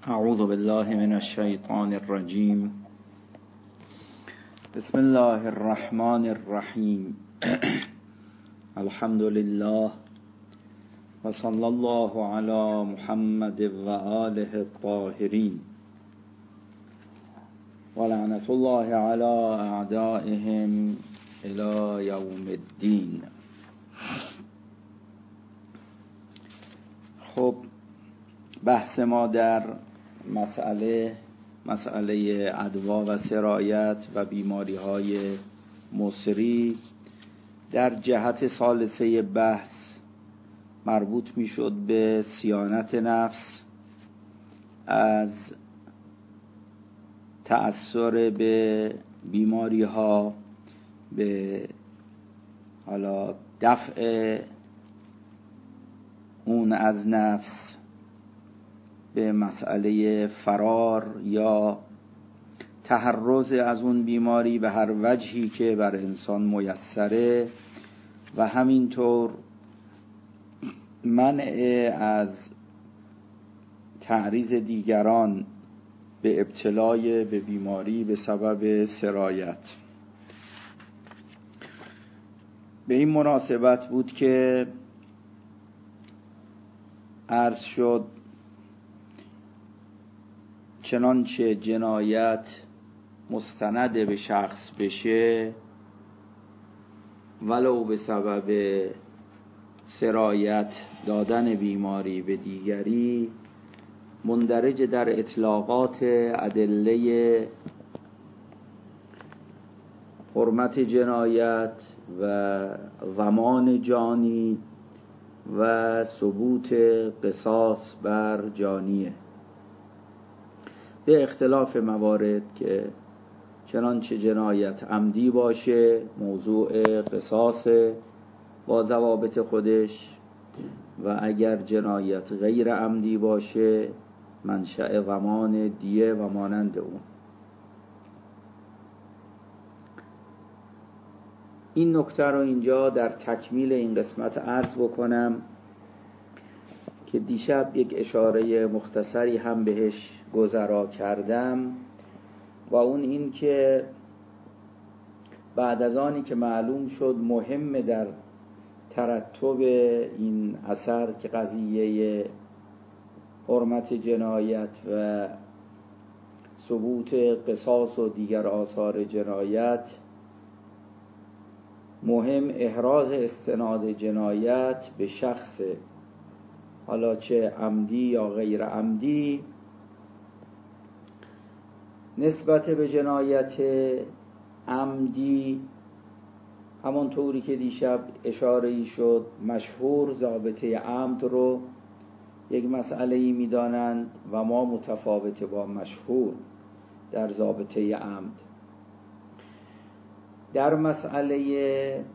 اعوذ بالله من الشیطان الرجیم. بسم الله الرحمن الرحیم. الحمد لله و صلی الله علی محمد و آله الطاهرین و لعنت الله علی اعدائهم الی یوم الدین. خب بحث ما در مسئله ادوا و سرایت و بیماری های مصری در جهت ثالثه بحث مربوط می شد به صیانت نفس از تأثیر به بیماری ها، به حالا دفع اون از نفس، به مسئله فرار یا تحرز از اون بیماری به هر وجهی که بر انسان میسره و همینطور منع از تعرض دیگران به ابتلای به بیماری به سبب سرایت. به این مناسبت بود که عرض شد چنانچه جنایت مستند به شخص بشه ولو به سبب سرایت دادن بیماری به دیگری، مندرج در اطلاقات ادله حرمت جنایت و ضمان جانی و ثبوت قصاص بر جانیه، به اختلاف موارد که چنانچه جنایت عمدی باشه موضوع قصاص با ضوابط خودش و اگر جنایت غیر عمدی باشه منشأ ضمان دیه و مانند اون. این نکته رو اینجا در تکمیل این قسمت عرض بکنم که دیشب یک اشاره مختصری هم بهش گذرا کردم و اون این که بعد از آنی که معلوم شد مهم در ترتب این اثر که قضیه حرمت جنایت و ثبوت قصاص و دیگر آثار جنایت، مهم احراز استناد جنایت به شخص، حالا چه عمدی یا غیر عمدی، نسبت به جنایت عمدی همانطوری که دیشب اشاره‌ای شد مشهور ضابطه عمد رو یک مسئله‌ای می‌دانند و ما متفاوت با مشهور در ضابطه عمد. در مسئله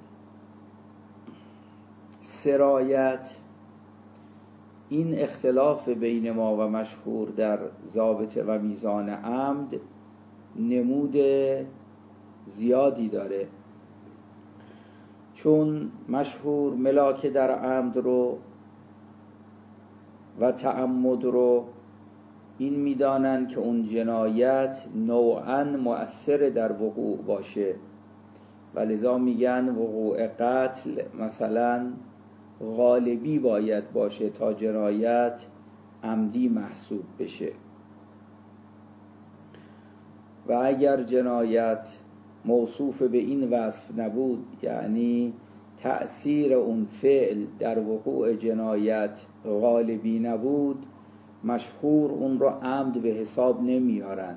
سرایت این اختلاف بین ما و مشهور در ضابطه و میزان عمد نمود زیادی داره، چون مشهور ملاک در عمد رو و تعمد رو این میدانن که اون جنایت نوعاً مؤثر در وقوع باشه و لذا میگن وقوع قتل مثلا غالبی باید باشه تا جنایت عمدی محسوب بشه و اگر جنایت موصوف به این وصف نبود، یعنی تأثیر اون فعل در وقوع جنایت غالبی نبود، مشهور اون رو عمد به حساب نمیارن.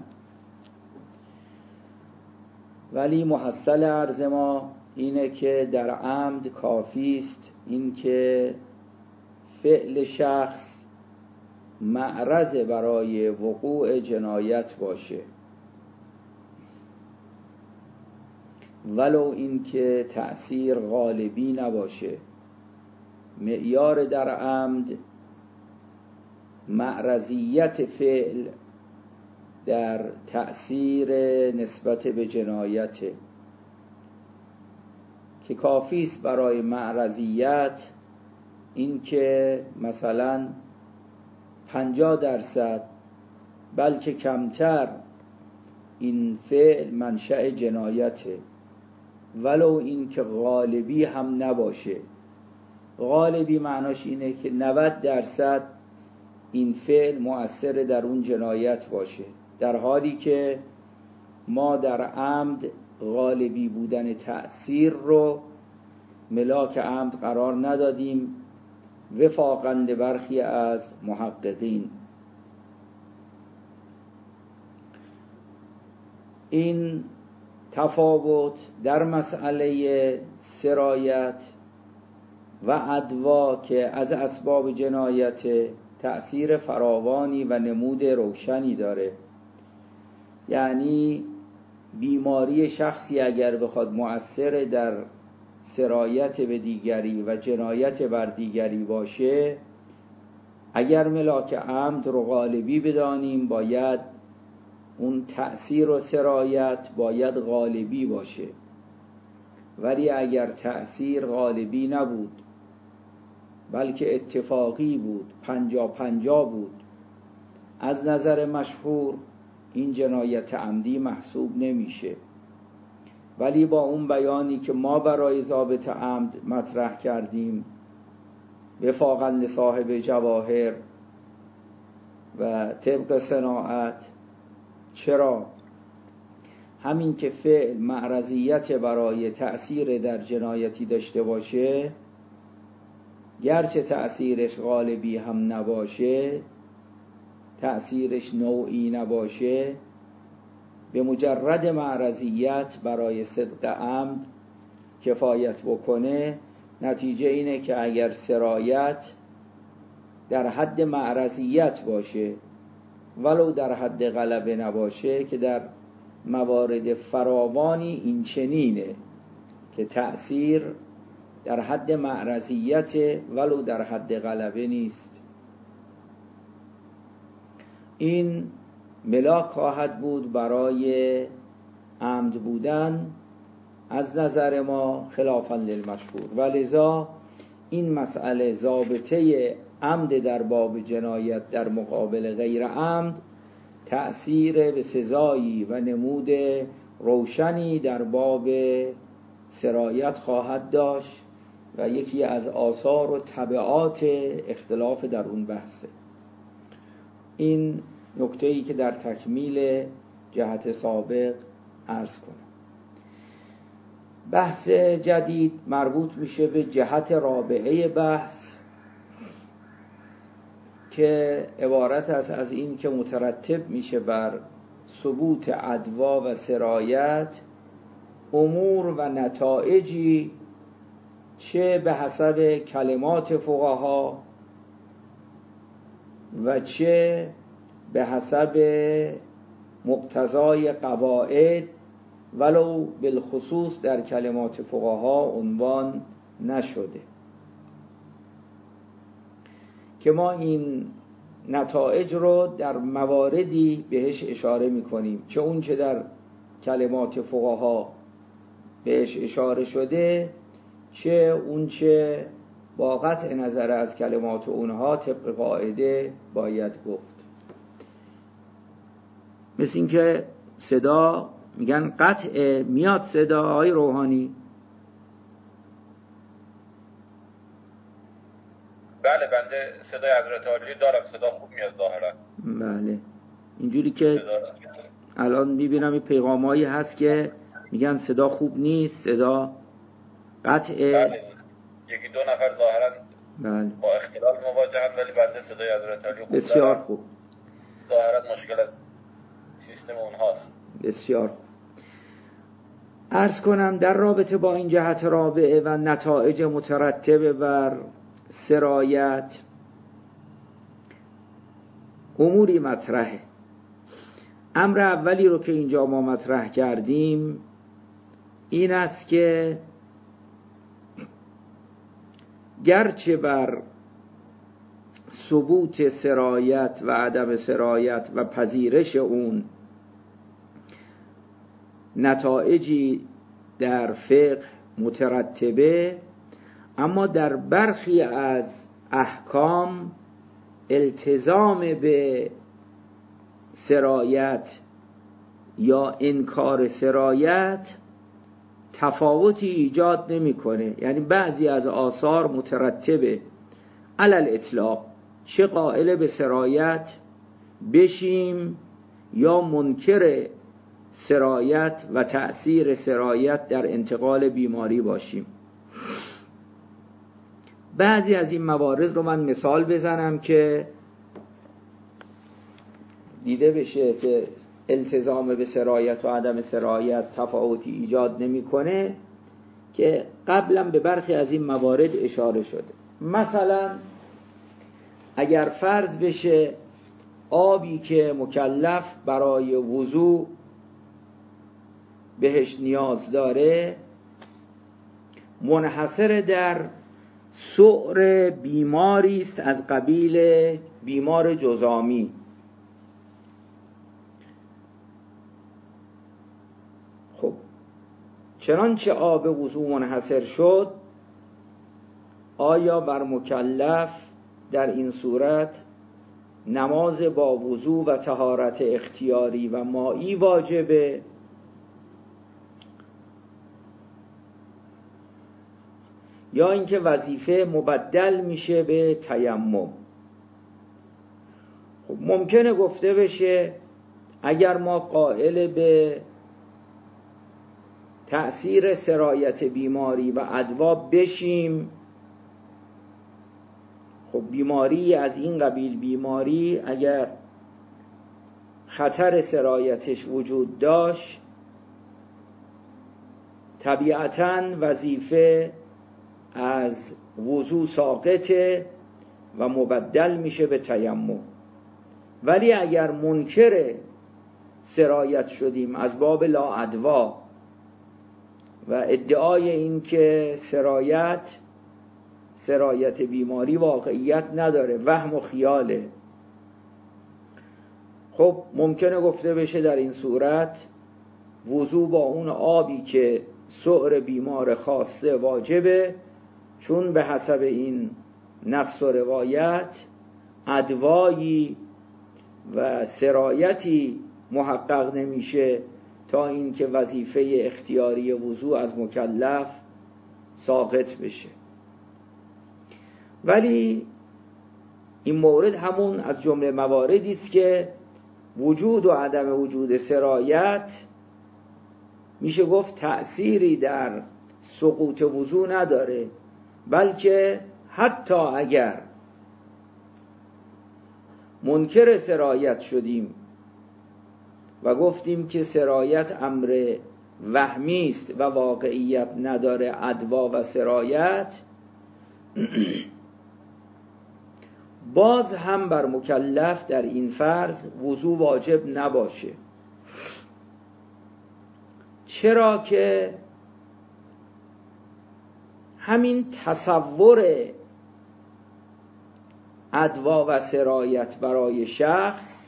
ولی محصل عرض ما اینه که در عمد کافی است این که فعل شخص معرض برای وقوع جنایت باشه، ولو این که تأثیر غالبی نباشه. معیار در عمد معرضیت فعل در تأثیر نسبت به جنایت که کافی است برای معرضیت این که مثلا 50% بلکه کمتر این فعل منشأ جنایته، ولو این که غالبی هم نباشه. غالبی معناش اینه که 90% این فعل مؤثر در اون جنایت باشه، در حالی که ما در عمد غالبی بودن تأثیر رو ملاک عمد قرار ندادیم، وفاقاً برخی از محققین. این تفاوت در مسئله سرایت و عدوا که از اسباب جنایت تأثیر فراوانی و نمود روشنی داره. یعنی بیماری شخصی اگر بخواد مؤثر در سرایت به دیگری و جنایت بر دیگری باشه، اگر ملاک عمد رو غالبی بدانیم باید اون تأثیر و سرایت باید غالبی باشه. ولی اگر تأثیر غالبی نبود بلکه اتفاقی بود، 50-50 بود، از نظر مشهور این جنایت عمدی محسوب نمیشه. ولی با اون بیانی که ما برای ضابط عمد مطرح کردیم وفاقاً لصاحب جواهر و طبق صناعت، چرا؟ همین که فعل معرضیت برای تأثیر در جنایتی داشته باشه، گرچه تأثیرش غالبی هم نباشه، تأثیرش نوعی نباشه، به مجرد معرضیت برای صدق عمد کفایت بکنه. نتیجه اینه که اگر سرایت در حد معرضیت باشه ولو در حد غلبه نباشه، که در موارد فراوانی این چنینه که تأثیر در حد معرضیت ولو در حد غلبه نیست، این ملاک خواهد بود برای عمد بودن از نظر ما خلافاً للمشهور. ولذا این مسئله ضابطه عمد در باب جنایت در مقابل غیر عمد تأثیر به سزایی و نمود روشنی در باب سرایت خواهد داشت و یکی از آثار و تبعات اختلاف در اون بحثه. این نکته‌ای که در تکمیل جهت سابق عرض کنم. بحث جدید مربوط میشه به جهت رابعه بحث که عبارت است از این که مترتب میشه بر ثبوت عدوا و سرایت امور و نتایجی چه به حسب کلمات فقها و چه به حسب مقتضای قواعد، ولو بالخصوص در کلمات فقها عنوان نشده، که ما این نتایج رو در مواردی بهش اشاره میکنیم، چه اون چه در کلمات فقها بهش اشاره شده، چه اون چه با قطع نظر از کلمات اونها طبق قاعده باید گفت. مثل این که صدا میگن قطع میاد صدا آقای روحانی؟ بله بنده صدای حضرت عالی دارم، صدا خوب میاد ظاهرا. بله اینجوری که الان میبینم این پیغامایی هست که میگن صدا خوب نیست، صدا قطعه. بله یکی دو نفر ظاهرا بله با اختلال مواجهن، ولی بنده صدای حضرت عالی خوب بسیار دارم. خوب. ظاهرا مشکل سیستم اونهاست. بسیار خوب. عرض کنم در رابطه با این جهت رابعه و نتایج مترتب بر سرایت اموری مطرحه. امر اولی رو که اینجا ما مطرح کردیم این است که گرچه بر ثبوت سرایت و عدم سرایت و پذیرش اون نتایجی در فقه مترتبه، اما در برخی از احکام التزام به سرایت یا انکار سرایت تفاوتی ایجاد نمیکنه. یعنی بعضی از آثار مترتبه علی الاطلاق، چه قائل به سرایت بشیم یا منکر سرایت و تأثیر سرایت در انتقال بیماری باشیم. بعضی از این موارد رو من مثال بزنم که دیده بشه که التزام به سرایت و عدم سرایت تفاوتی ایجاد نمی‌کنه، که قبلا به برخی از این موارد اشاره شده. مثلا اگر فرض بشه آبی که مکلف برای وضو بهش نیاز داره منحصر در سؤر بیماری است از قبیل بیمار جذامی، خب چنانچه آب وضو منحصر شد، آیا بر مکلف در این صورت نماز با وضو و طهارت اختیاری و مائی واجبه یا اینکه وظیفه مبدل میشه به تیمم؟ خب ممکنه گفته بشه اگر ما قائل به تأثیر سرایت بیماری و ادوا بشیم، خب بیماری از این قبیل بیماری اگر خطر سرایتش وجود داشت، طبیعتاً وظیفه از وضو ساقطه و مبدل میشه به تیمم. ولی اگر منکر سرایت شدیم از باب لا ادوا و ادعای این که سرایت بیماری واقعیت نداره، وهم و خیاله، خب ممکنه گفته بشه در این صورت وضو با اون آبی که سؤر بیمار خاصه واجبه، چون به حسب این نص و روایت ادوایی و سرایتی محقق نمیشه تا اینکه وظیفه اختیاری وضو از مکلف ساقط بشه. ولی این مورد همون از جمله مواردی است که وجود و عدم وجود سرایت میشه گفت تأثیری در سقوط وضو نداره، بلکه حتی اگر منکر سرایت شدیم و گفتیم که سرایت امر وهمی است و واقعیت نداره، ادوا و سرایت، باز هم بر مکلف در این فرض وضو واجب نباشه. چرا که همین تصور ادوا و سرایت برای شخص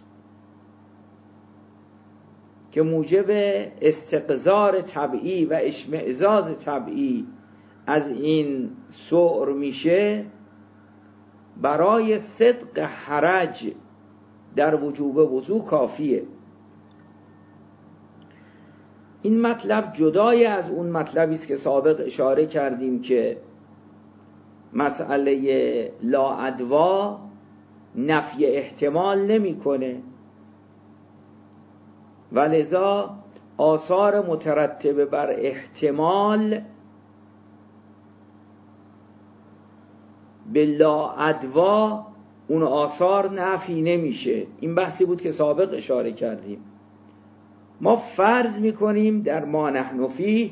که موجب استقذار طبعی و اشمئزاز طبعی از این سؤر میشه، برای صدق حرج در وجوب وضو کافیه. این مطلب جدای از اون مطلبی است که سابق اشاره کردیم که مسئله لا ادوا نفی احتمال نمیکنه و لذا آثار مترتبه بر احتمال به لا ادوا اون آثار نفی نمیشه. این بحثی بود که سابق اشاره کردیم. ما فرض میکنیم در ما نحن فیه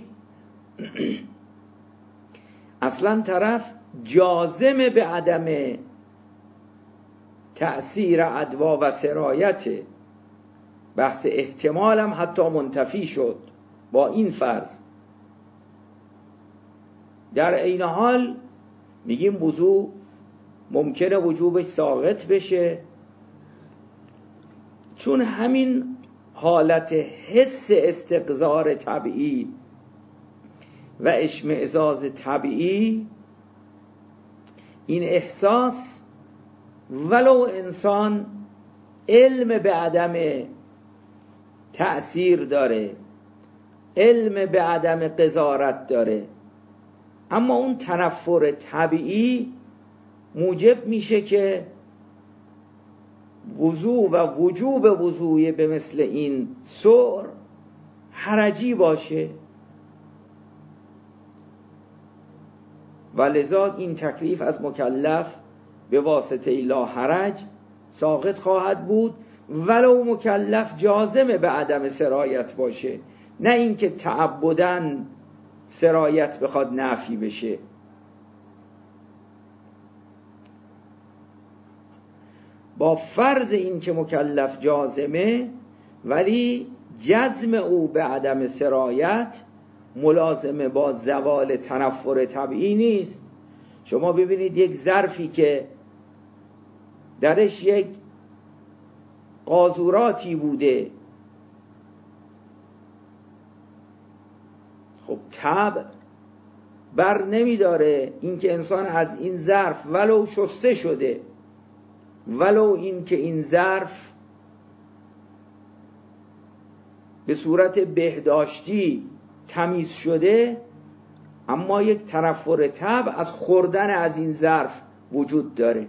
اصلا طرف جازم به عدم تأثیر ادوا و سرایته، بحث احتمال هم حتی منتفی شد با این فرض. در عین حال میگیم وضو ممکنه وجوبش ساقط بشه، چون همین حالت حس استقذار طبیعی و اشمئزاز طبیعی، این احساس ولو انسان علم به عدم تأثیر داره، علم به عدم قضاوت داره، اما اون تنفر طبیعی موجب میشه که وضوع و وجوب وضوع به مثل این سؤر حرجی باشه و لذا این تکلیف از مکلف به واسطه لا حرج ساقط خواهد بود، ولو مکلف جازمه به عدم سرایت باشه، نه اینکه تعبداً سرایت بخواد نفی بشه. با فرض این که مکلف جازمه، ولی جزم او به عدم سرایت ملازمه با زوال تنفر طبیعی نیست. شما ببینید یک ظرفی که درش یک قاذوراتی بوده، خب طبع بر نمیداره اینکه انسان از این ظرف ولو شسته شده، ولو اینکه این ظرف به صورت بهداشتی تمیز شده، اما یک تنفر طبع از خوردن از این ظرف وجود داره.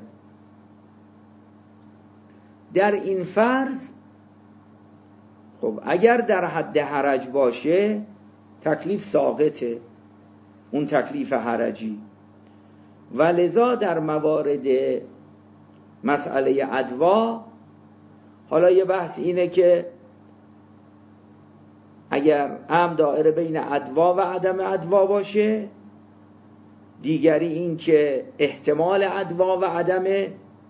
در این فرض خب اگر در حد حرج باشه تکلیف ساقطه، اون تکلیف حرجی. و لذا در موارد مسئله ادوا، حالا یه بحث اینه که اگر امر دائره بین ادوا و عدم ادوا باشه، دیگری این که احتمال ادوا و عدم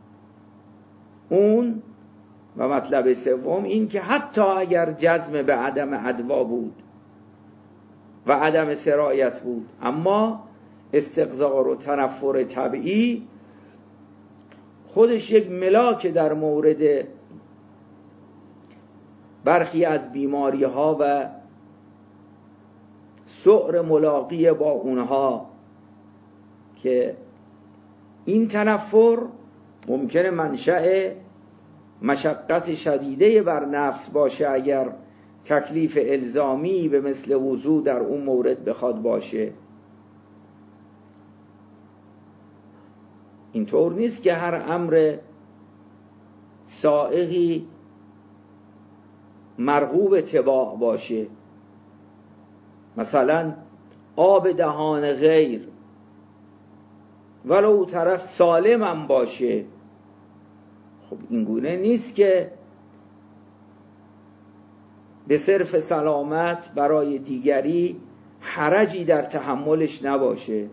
اون، و مطلب سوم این که حتی اگر جزم به عدم ادوا بود و عدم سرایت بود، اما استقذار و تنفر طبیعی خودش یک ملاک در مورد برخی از بیماری ها و سؤر ملاقی با اونها، که این تنفر ممکنه منشأ مشقت شدیده بر نفس باشه اگر تکلیف الزامی به مثل وضوع در اون مورد بخواد باشه. اینطور نیست که هر امر سائغی مرغوب اتباع باشه. مثلا آب دهان غیر ولو طرف سالم هم باشه، خب این گونه نیست که به صرف سلامت برای دیگری حرجی در تحملش نباشه.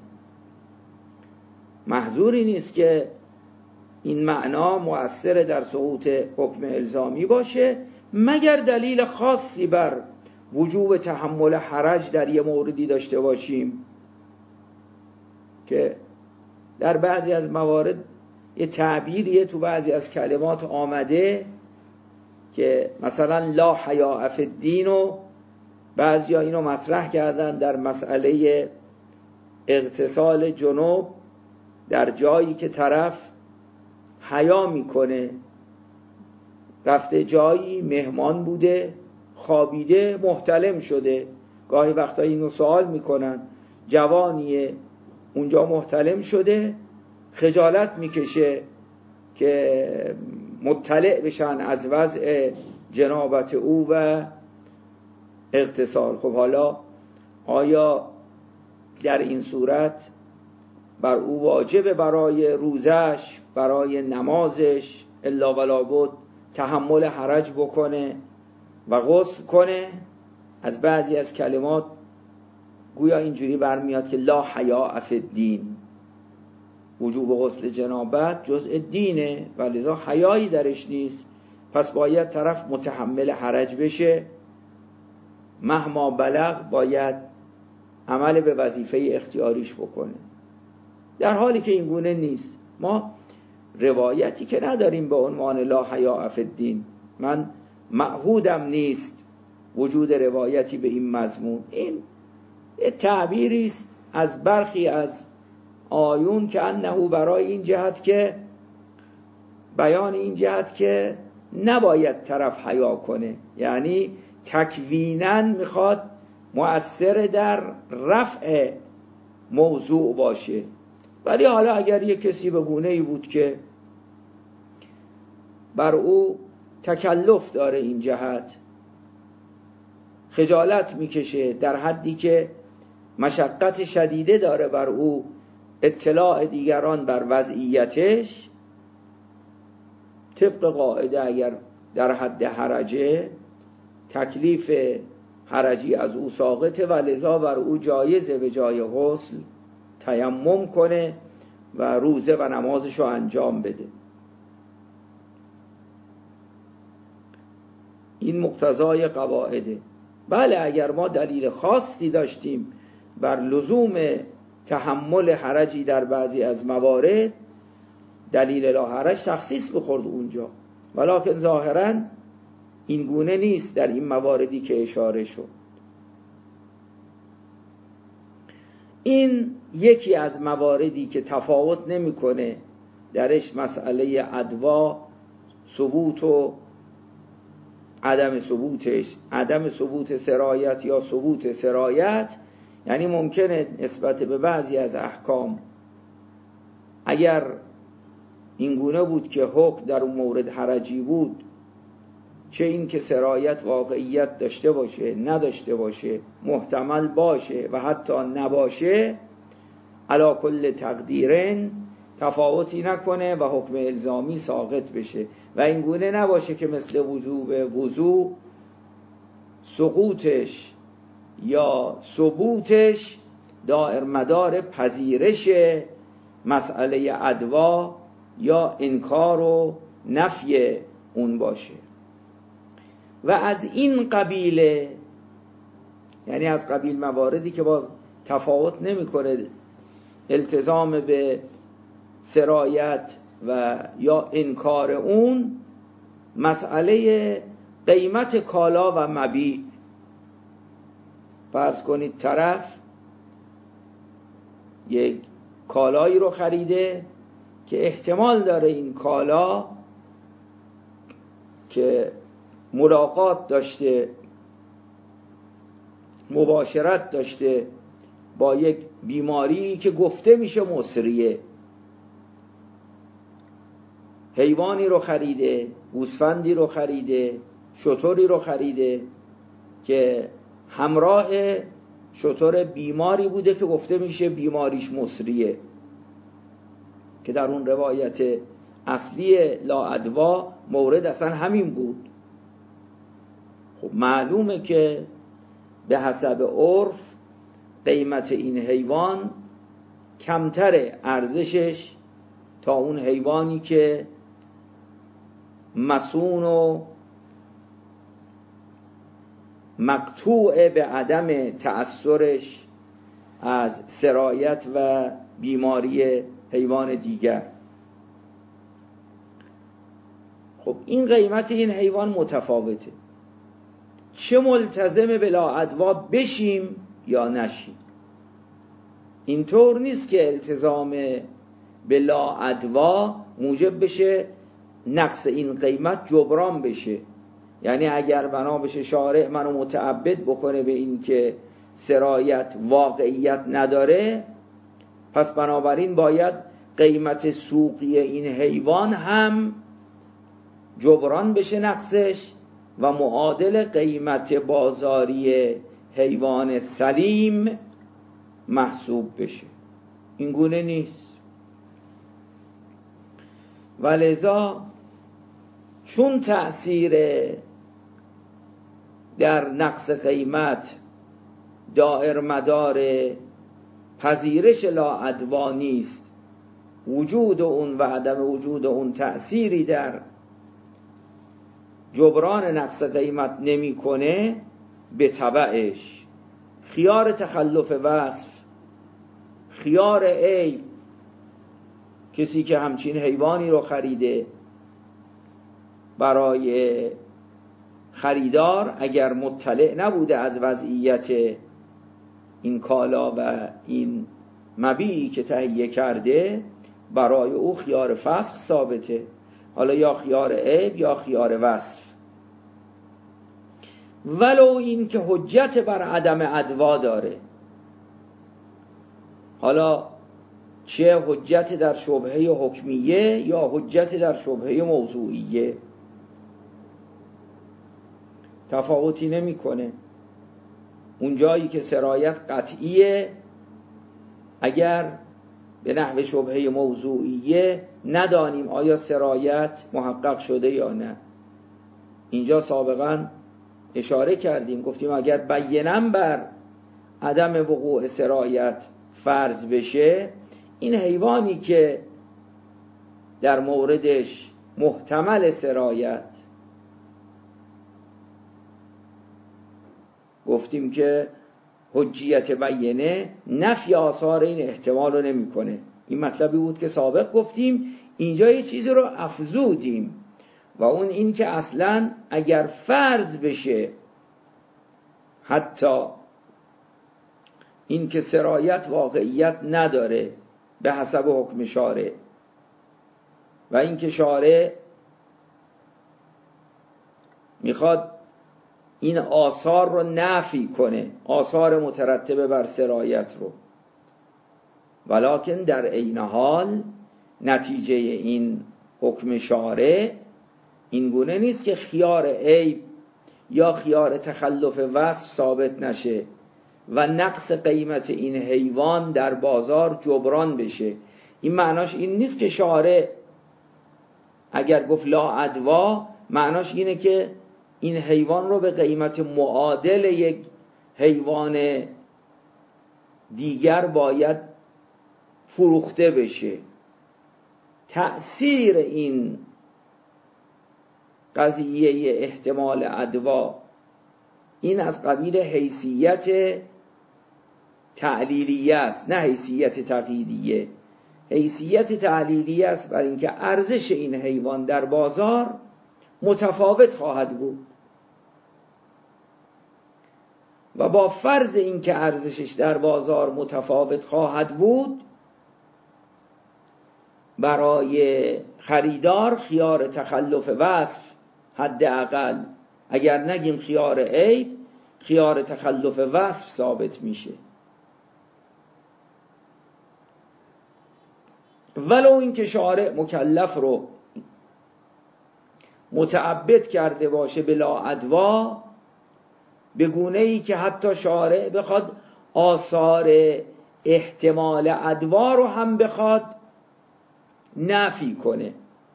محظوری نیست که این معنا مؤثر در سقوط حکم الزامی باشه، مگر دلیل خاصی بر وجوب تحمل حرج در یه موردی داشته باشیم که در بعضی از موارد یه تعبیریه تو بعضی از کلمات آمده که مثلا لا حیاء فی الدین، و بعضیا اینو مطرح کردن در مسئله اغتسال جنوب در جایی که طرف حیا میکنه، رفته جایی مهمان بوده، خوابیده، محتلم شده. گاهی وقتا اینو سوال میکنن، جوانیه اونجا محتلم شده، خجالت میکشه که مطلع بشن از وضع جنابت او و اغتسال. خب حالا آیا در این صورت بر او واجب برای روزش، برای نمازش الا ولا بد تحمل حرج بکنه و غسل کنه؟ از بعضی از کلمات گویا اینجوری برمیاد که لا حیاء فی الدین، وجوب غسل جنابت جزء دینه و لذا حیایی درش نیست، پس باید طرف متحمل حرج بشه، مهما بلغ باید عمل به وظیفه اختیاریش بکنه. در حالی که این گونه نیست، ما روایتی که نداریم به عنوان لا حیاء فی الدین، من معهودم نیست وجود روایتی به این مضمون. این تعبیری است از برخی از آیون که انه برای این جهت که بیان این جهت که نباید طرف حیا کنه، یعنی تکویناً میخواد مؤثر در رفع موضوع باشه. ولی حالا اگر یک کسی به گونه‌ای بود که بر او تکلف داره این جهت، خجالت میکشه در حدی که مشقت شدیده داره بر او اطلاع دیگران بر وضعیتش، طبق قاعده اگر در حد حرجه تکلیف حرجی از او ساقطه و لذا بر او جایزه به جای غسل تیمم کنه و روزه و نمازشو انجام بده. این مقتضای قواعده. بله اگر ما دلیل خاصی داشتیم بر لزوم تحمل حرجی در بعضی از موارد، دلیل لا حرج تخصیص بخورد اونجا، ولکن ظاهراً این گونه نیست در این مواردی که اشاره شد. این یکی از مواردی که تفاوت نمیکنه درش مسئله ادوا، ثبوت و عدم ثبوتش، عدم ثبوت سرایت یا ثبوت سرایت. یعنی ممکنه نسبت به بعضی از احکام اگر این گونه بود که حکم در اون مورد حرجی بود، چه این که سرایت واقعیت داشته باشه نداشته باشه، محتمل باشه و حتی نباشه، علی کل تقدیرن تفاوتی نکنه و حکم الزامی ساقط بشه. و این گونه نباشه که مثل وضوع سقوطش یا ثبوتش دائر مدار پذیرش مسئله ادوا یا انکار و نفی اون باشه. و از این قبیله، یعنی از قبیل مواردی که باز تفاوت نمی‌کنه التزام به سرایت و یا انکار اون، مسئله قیمت کالا و مبیع. فرض کنید طرف یک کالایی رو خریده که احتمال داره این کالا که ملاقات داشته، مباشرت داشته با یک بیماری که گفته میشه مصریه، حیوانی رو خریده، گوسفندی رو خریده، شتری رو خریده که همراه شتر بیماری بوده که گفته میشه بیماریش مصریه، که در اون روایت اصلی لاادوا مورد اصلا همین بود. خب معلومه که به حسب عرف قیمت این حیوان کمتر ارزشش تا اون حیوانی که مسون و مقطوع به عدم تأثرش از سرایت و بیماری حیوان دیگر. خب این قیمت این حیوان متفاوته، چه ملتزم به لاادوا بشیم یا نشیم. اینطور نیست که التزام به لاادوا موجب بشه نقص این قیمت جبران بشه. یعنی اگر بنا بشه شارع منو متعبد بکنه به این که سرایت واقعیت نداره، پس بنابراین باید قیمت سوقی این حیوان هم جبران بشه نقصش و معادل قیمت بازاری حیوان سلیم محسوب بشه. این گونه نیست. ولذا چون تأثیر در نقص قیمت دائر مدار پذیرش لاادوا نیست، وجود اون و عدم وجود اون تأثیری در جبران نقص قیمت نمی کنه، به تبعش خیار تخلف وصف، خیار عیب، کسی که همچین حیوانی رو خریده برای خریدار اگر مطلع نبوده از وضعیت این کالا و این مبیعی که تهیه کرده، برای او خیار فسخ ثابته، حالا یا خیار عیب یا خیار وصف. ولو این که حجت بر عدم ادوا داره. حالا چه حجت در شبهه حکمیه یا حجت در شبهه موضوعیه، تفاوتی نمیکنه. اون جایی که سرایت قطعیه، اگر به نحو شبهه موضوعیه ندانیم آیا سرایت محقق شده یا نه. اینجا سابقا اشاره کردیم، گفتیم اگر بینم بر عدم وقوع سرایت فرض بشه، این حیوانی که در موردش محتمل سرایت، گفتیم که حجیت بینه نفی آثار این احتمال رو نمی کنه. این مطلبی بود که سابق گفتیم. اینجا یه چیزی رو افزودیم و اون این که اصلا اگر فرض بشه حتی این که سرایت واقعیت نداره به حسب حکم شارع و این که شارع میخواد این آثار رو نفی کنه، آثار مترتبه بر سرایت رو، ولکن در عین حال نتیجه این حکم شارع این گونه نیست که خیار عیب یا خیار تخلف وصف ثابت نشه و نقص قیمت این حیوان در بازار جبران بشه. این معناش این نیست که شارع اگر گفت لا ادوا معناش اینه که این حیوان رو به قیمت معادل یک حیوان دیگر باید فروخته بشه. تأثیر این قضیه احتمال ادوا این از قبیل حیثیت تعلیلیه است، نه حیثیت تقییدیه. حیثیت تعلیلیه است بر اینکه ارزش این حیوان در بازار متفاوت خواهد بود و با فرض اینکه ارزشش در بازار متفاوت خواهد بود، برای خریدار خیار تخلف وصف حداقل، اگر نگیم خیار عیب، خیار تخلف وصف ثابت میشه. ولو اینکه شارع مکلف رو متعبد کرده باشه بلا ادوا، به گونه ای که حتی شارع بخواد آثار احتمال ادوا رو هم بخواد نفی کنه،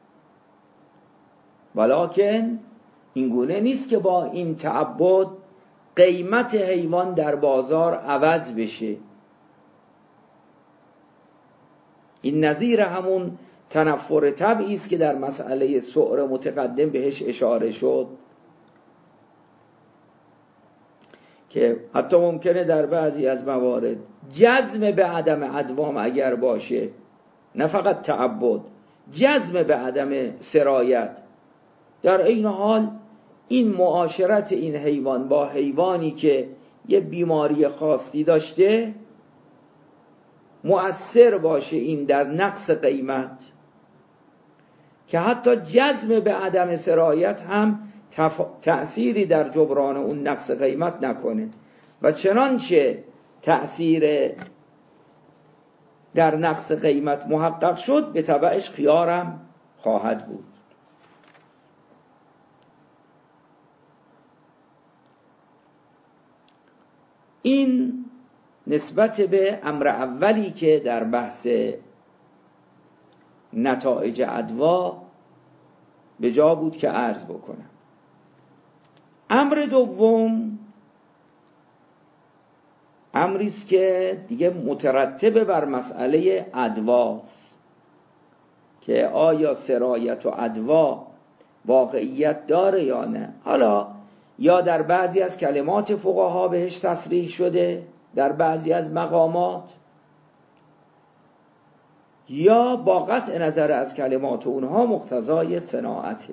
ولکن این گونه نیست که با این تعبد قیمت حیوان در بازار عوض بشه. این نظیر همون تنفر طبعی است که در مسئله سعر متقدم بهش اشاره شد، که حتی ممکنه در بعضی از موارد جزم به عدم ادوام اگر باشه، نه فقط تعبد، جزم به عدم سرایت، در این حال این معاشرت این حیوان با حیوانی که یه بیماری خاصی داشته مؤثر باشه این در نقص قیمت، که حتی جزم به عدم سرایت هم تأثیری در جبران اون نقص قیمت نکنه و چنانچه تأثیر در نقص قیمت محقق شد به تبعش خیارم خواهد بود. این نسبت به امر اولی که در بحث نتایج ادوا به جا بود که عرض بکنم. امر دوم امری است که دیگه مترتب بر مسئله ادواست، که آیا سرایت و ادوا واقعیت داره یا نه. حالا یا در بعضی از کلمات فقها بهش تصریح شده، در بعضی از مقامات، یا با قطع نظر از کلمات اونها مقتضای صناعته.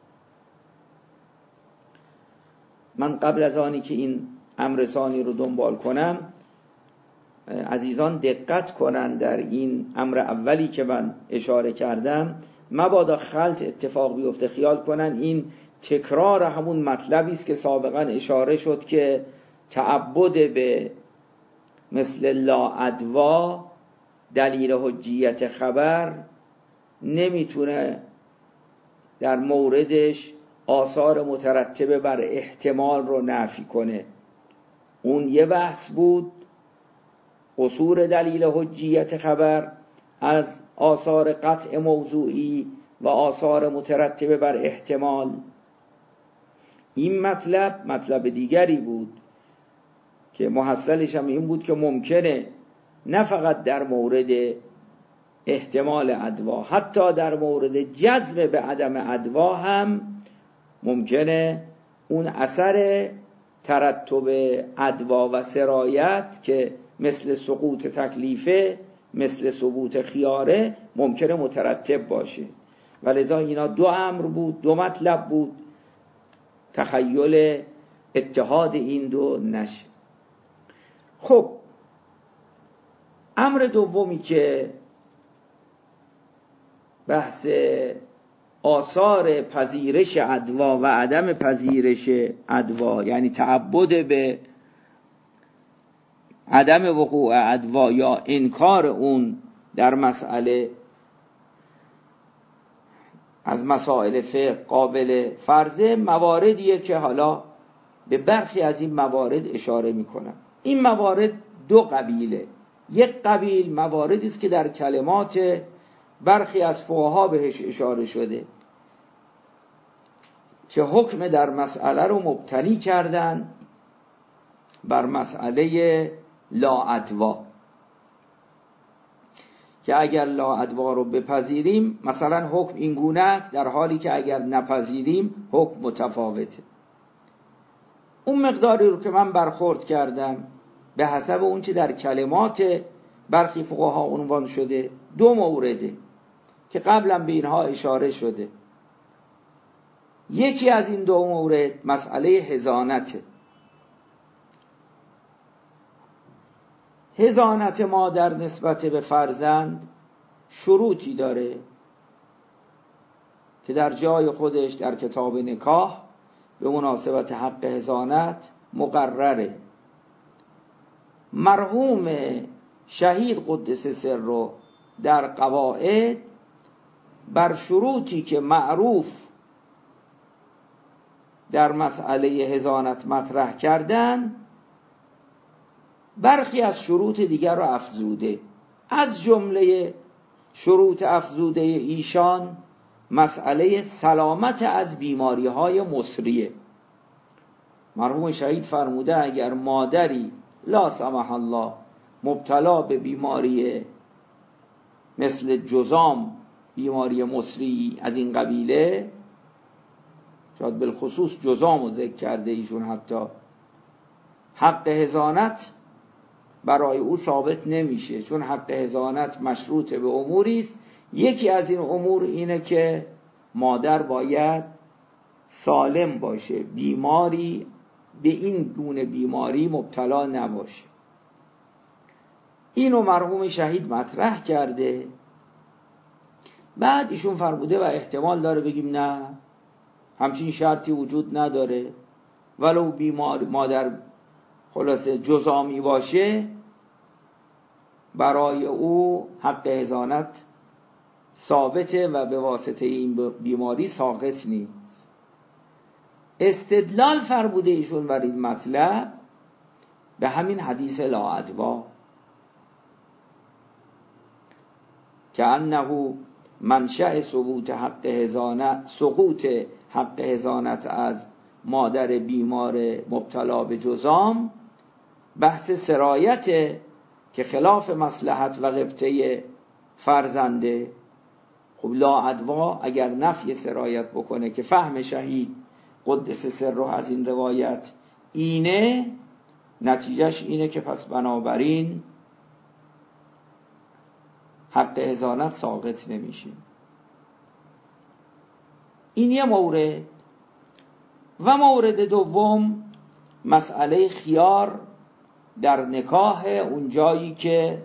من قبل از آنی که این امر ثانی رو دنبال کنم، عزیزان دقت کنن در این امر اولی که من اشاره کردم، مبادا خلط اتفاق بیفته، خیال کنن این تکرار همون مطلبی است که سابقا اشاره شد که تعبد به مثل لاادوا دلیل حجیت خبر نمیتونه در موردش آثار مترتبه بر احتمال رو نفی کنه. اون یه بحث بود، قصور دلیل حجیت خبر از آثار قطع موضوعی و آثار مترتبه بر احتمال. این مطلب دیگری بود که محصلش هم این بود که ممکنه نه فقط در مورد احتمال ادوا، حتی در مورد جزم به عدم ادوا هم ممکنه اون اثر ترتب ادوا و سرایت که مثل سقوط تکلیفه، مثل ثبوت خیاره، ممکنه مترتب باشه. ولذا اینا دو امر بود، دو مطلب بود، تخیل اتحاد این دو نشه. خب امر دومی که بحث آثار پذیرش ادوا و عدم پذیرش ادوا، یعنی تعبد به عدم وقوع ادوا یا انکار اون در مسئله از مسائل فقه قابل فرضه، مواردیه که حالا به برخی از این موارد اشاره میکنم. این موارد دو قبیله. یک قبیل مواردی است که در کلمات برخی از فقها بهش اشاره شده که حکم در مسئله رو مبتنی کردن بر مسئله لاادوا، که اگر لاادوا رو بپذیریم مثلا حکم این گونه است، در حالی که اگر نپذیریم حکم متفاوته. اون مقداری رو که من برخورد کردم به حسب اون چه در کلمات برخی فقها عنوان شده، دو مورده که قبلا به اینها اشاره شده. یکی از این دو مورد مسئله حضانته. حضانت مادر نسبت به فرزند شروطی داره که در جای خودش در کتاب نکاح به مناسبت حق حضانت مقرره. مرحوم شهید قدس سره در قواعد بر شروطی که معروف در مسئله حضانت مطرح کردن برخی از شروط دیگر را افزوده. از جمله شروط افزوده ایشان مسئله سلامت از بیماری‌های مسریه. مرحوم شهید فرموده اگر مادری لا سمح الله مبتلا به بیماری مثل جذام، بیماری مسری از این قبیله، شاید بالخصوص جذام رو ذکر کرده ایشون، حتی حق حضانت برای او ثابت نمیشه، چون حق حضانت مشروط به اموری است. یکی از این امور اینه که مادر باید سالم باشه، بیماری به این گونه بیماری مبتلا نباشه. اینو مرحوم شهید مطرح کرده. بعد ایشون فرموده و احتمال داره بگیم نه، همچین شرطی وجود نداره، ولو بیمار مادر خلاصه جذامی باشه برای او حق حضانت ثابته و به واسطه این بیماری ساقط نیست. استدلال فرموده ایشون بر این مطلب به همین حدیث لاادوا که انه منشأ سقوط حق حضانت از مادر بیمار مبتلا به جذام بحث سرایت که خلاف مصلحت و غبطه فرزنده. خب لاادوا اگر نفی سرایت بکنه که فهم شهید قدس سره از این روایت اینه، نتیجهش اینه که پس بنابراین حق حضانت ساقط نمیشه. این یه مورد. و مورد دوم مسئله خیار در نکاح، اون جایی که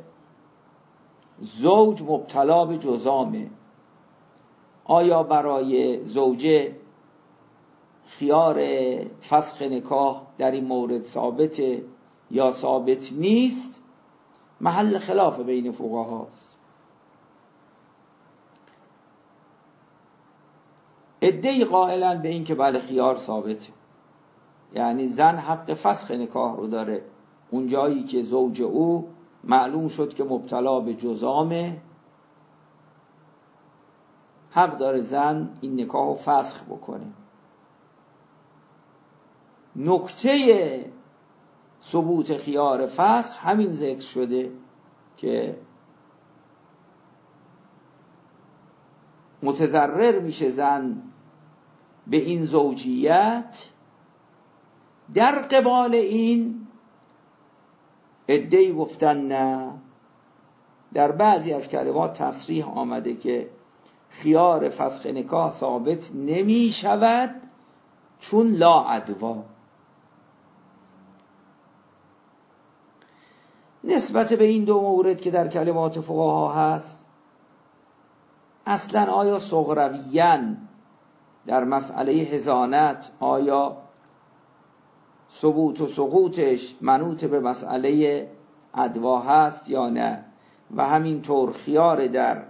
زوج مبتلا به جذامه، آیا برای زوجه خیار فسخ نکاح در این مورد ثابته یا ثابت نیست محل خلاف بین فقهاست. عده‌ای قائلن به این که بله خیار ثابته، یعنی زن حق فسخ نکاح رو داره اون جایی که زوج او معلوم شد که مبتلا به جذامه، حق داره زن این نکاح رو فسخ بکنه. نکته ثبوت خیار فسخ همین ذکر شده که متضرر میشه زن به این زوجیت. در قبال این عده‌ای گفتن نه، در بعضی از کلمات تصریح آمده که خیار فسخ نکاح ثابت نمی شود چون لا عدوا. نسبت به این دو مورد که در کلمات فقها هست، اصلا آیا صغرویاً در مسئله حضانت آیا ثبوت و سقوطش منوط به مسئله عدوا هست یا نه، و همینطور خیار در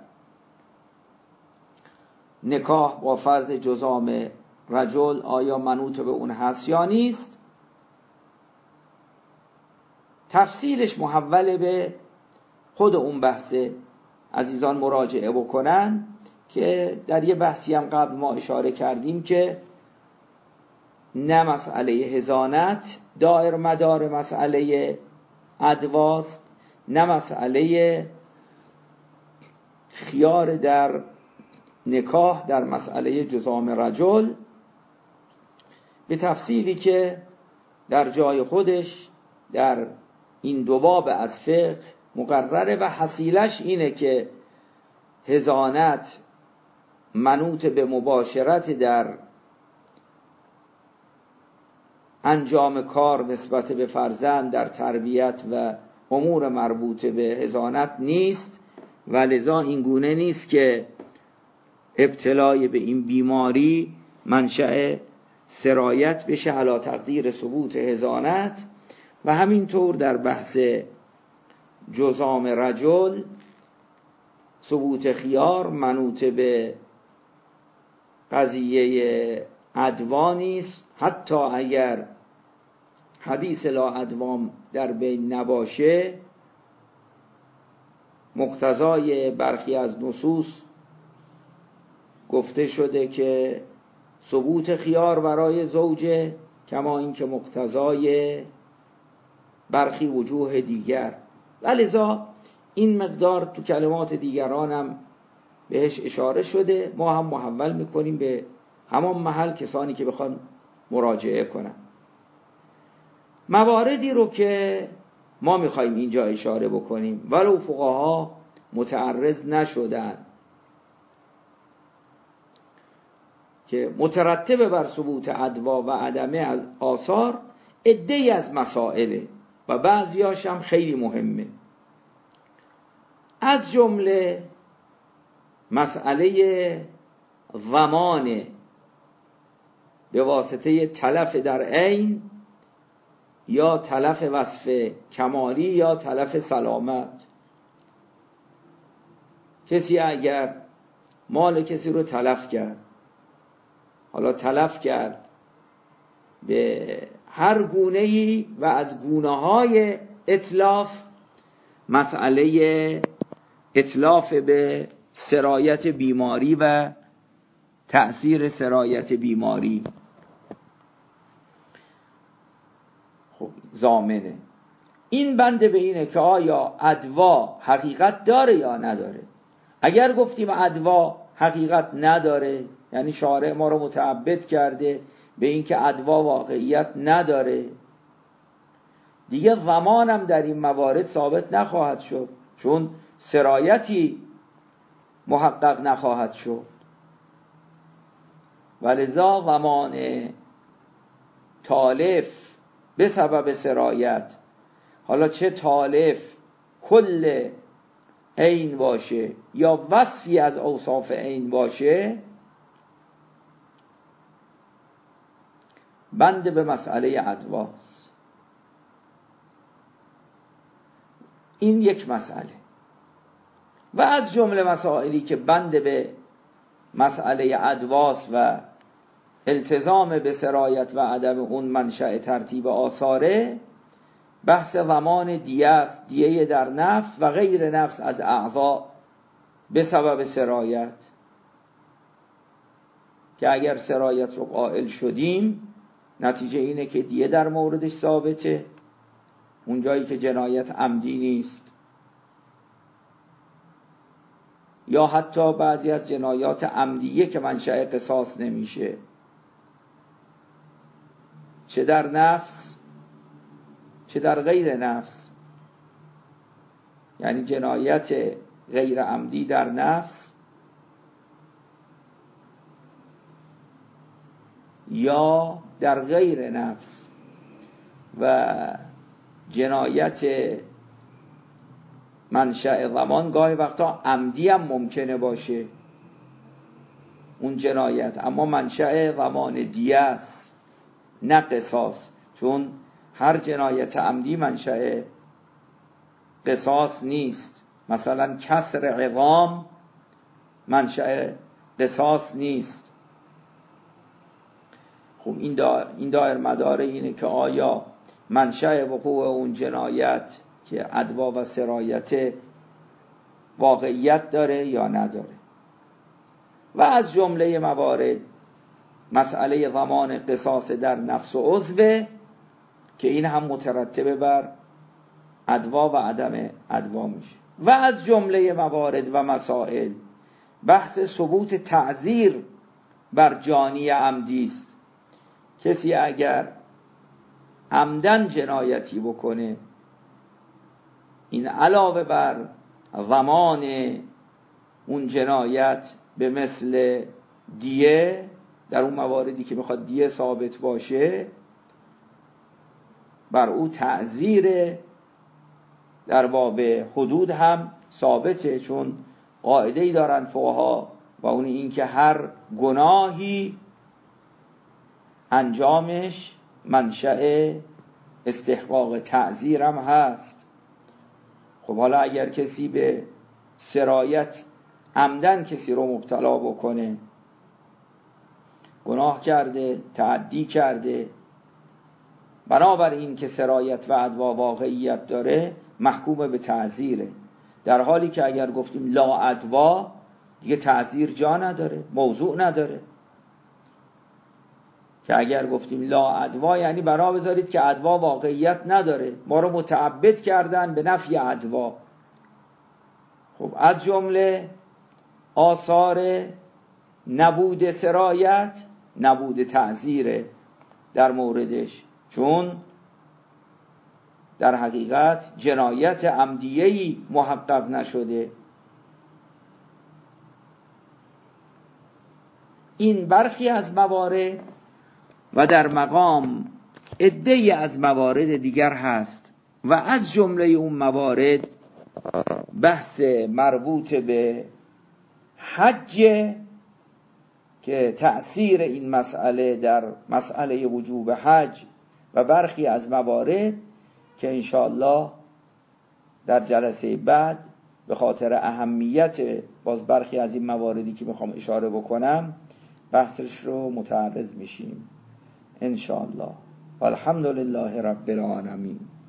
نکاح با فرض جذام رجل آیا منوط به اون هست یا نیست. تفصیلش محول به خود اون بحثه، عزیزان مراجعه بکنن که در یه بحثی هم قبل ما اشاره کردیم که نه مسئله حضانت دائر مدار مسئله عدواست، نه مسئله خیار در نکاح در مسئله جذام رجل، به تفصیلی که در جای خودش در این دو باب از فقه مقرره و حصیلش اینه که حضانت منوط به مباشرت در انجام کار نسبت به فرزند در تربیت و امور مربوط به حضانت نیست و لذا این گونه نیست که ابتلای به این بیماری منشأ سرایت بشه علی تقدیر ثبوت حضانت. و همینطور در بحث جذام رجل ثبوت خیار منوط به قضیه عدوا نیست، حتی اگر حدیث لا عدوام در بین نباشه، مقتضای برخی از نصوص گفته شده که ثبوت خیار برای زوجه، کما اینکه مقتضای برخی وجوه دیگر. ولذا این مقدار تو کلمات دیگران هم بهش اشاره شده، ما هم محول میکنیم به همان محل کسانی که بخوان مراجعه کنن. مواردی رو که ما میخواییم اینجا اشاره بکنیم ولو فقها متعرض نشدن که مترتب بر ثبوت عدوا و عدمه از آثار، عده‌ای از مسائل و بعضیاش هم خیلی مهمه، از جمله مسئله ضمان به واسطه تلف در عین یا تلف وصف کمالی یا تلف سلامت. کسی اگر مال کسی رو تلف کرد، حالا تلف کرد به هر گونه‌ای و از گونه‌های اتلاف، مسئله اتلاف به سرایت بیماری و تأثیر سرایت بیماری خب ضامنه. این بنده به اینه که آیا عدوا حقیقت داره یا نداره. اگر گفتیم عدوا حقیقت نداره، یعنی شارع ما رو متعبد کرده به اینکه عدوا واقعیت نداره، دیگه ضمان هم در این موارد ثابت نخواهد شد، چون سرایتی محقق نخواهد شد. ولذا ضمان تالف به سبب سرایت، حالا چه تالف کل عین باشه یا وصفی از اوصاف عین باشه، بند به مسئله ادواست. این یک مسئله. و از جمله مسائلی که بند به مسئله ادواست و التزام به سرایت و عدم اون منشأ ترتیب آثاره، بحث ضمان دیه است، دیه در نفس و غیر نفس از اعضا به سبب سرایت، که اگر سرایت رو قائل شدیم نتیجه اینه که دیه در موردش ثابته، اون جایی که جنایت عمدی نیست، یا حتی بعضی از جنایات عمدیه که منشأ قصاص نمیشه، چه در نفس چه در غیر نفس. یعنی جنایت غیر عمدی در نفس یا در غیر نفس، و جنایت منشأ ضمان گاهی وقتا عمدی هم ممکنه باشه اون جنایت، اما منشأ ضمان دیه است نه قصاص، چون هر جنایت عمدی منشأ قصاص نیست. مثلا کسر عظام منشأ قصاص نیست. خب این دایر مدار اینه که آیا منشأ وقوع اون جنایت که ادوا و سرایت واقعیت داره یا نداره. و از جمله موارد مسئله ضمان قصاص در نفس و عضو، که این هم مترتب بر ادوا و عدم ادوا میشه. و از جمله موارد و مسائل بحث ثبوت تعزیر بر جانی عمدی است. کسی اگر عمدن جنایتی بکنه، این علاوه بر ضمان اون جنایت به مثل دیه، در اون مواردی که میخواد دیه ثابت باشه، بر او تعزیر در باب حدود هم ثابته، چون قاعده‌ای دارن فقها و اون این که هر گناهی انجامش منشأ استحقاق تعزیر هم هست. خب حالا اگر کسی به سرایت عمدن کسی رو مبتلا بکنه، گناه کرده، تعدی کرده، بنابراین که سرایت و ادوا واقعیت داره محکوم به تعزیره، در حالی که اگر گفتیم لا ادوا دیگه تعزیر جا نداره، موضوع نداره. که اگر گفتیم لا ادوا یعنی بنا بذارید که ادوا واقعیت نداره، ما رو متعبد کردن به نفی ادوا. خب از جمله آثار نبود سرایت نبود تعزیره در موردش، چون در حقیقت جنایت عمدیه‌ای محقق نشده. این برخی از موارد و در مقام عده‌ای از موارد دیگر هست. و از جمله اون موارد بحث مربوط به حج، که تأثیر این مسئله در مسئله وجوب حج، و برخی از موارد که انشاءالله در جلسه بعد به خاطر اهمیت باز برخی از این مواردی که میخوام اشاره بکنم بحثش رو متعرض میشیم انشاءالله. والحمد لله رب العالمین.